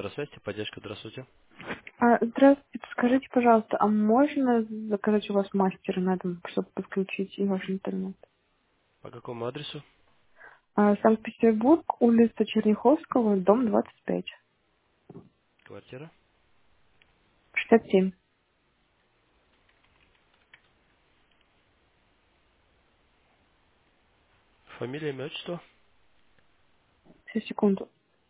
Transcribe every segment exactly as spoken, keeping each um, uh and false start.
Старосвязь, поддержка, здравствуйте. А, здравствуйте, скажите, пожалуйста, а можно заказать у вас мастера на дом, чтобы подключить и ваш интернет? По какому адресу? А, Санкт-Петербург, улица Черняховского, дом двадцать пять, Квартира? шестьдесят семь. Фамилия, имя, отчество? Сейчас, секунду.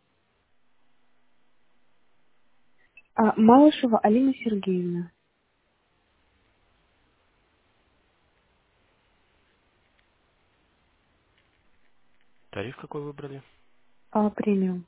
А, Малышева Алина Сергеевна. Тариф какой выбрали? А, премиум.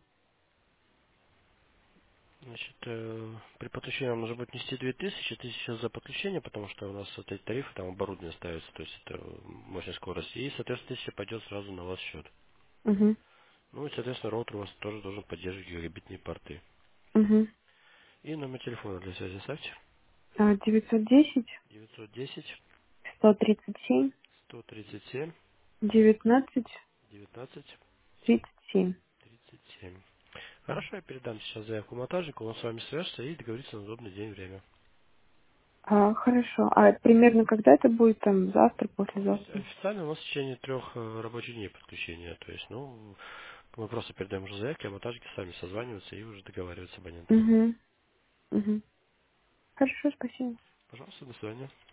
Значит, э, при подключении нам нужно будет нести две тысячи, тысяча за подключение, потому что у нас вот эти тарифы, там оборудование ставится, то есть это мощная скорость. И, соответственно, тысяча пойдет сразу на ваш счет. Угу, Ну и, соответственно, роутер у вас тоже должен поддерживать гигабитные порты. угу. И номер телефона для связи ставьте. А, девятьсот десять, девятьсот десять сто тридцать семь, сто тридцать семь девятнадцать девятнадцать тридцать семь. тридцать семь. Хорошо, я передам сейчас заявку монтажнику, он с вами свяжется и договорится на удобный день и время. А, хорошо. А примерно когда это будет? Там завтра, То есть послезавтра? официально у нас в течение трех э, рабочих дней подключения. То есть, ну, мы просто передаем уже заявки, а монтажники сами созваниваются и уже договариваются с абонентами. Угу, угу. Хорошо, спасибо. Пожалуйста, до свидания.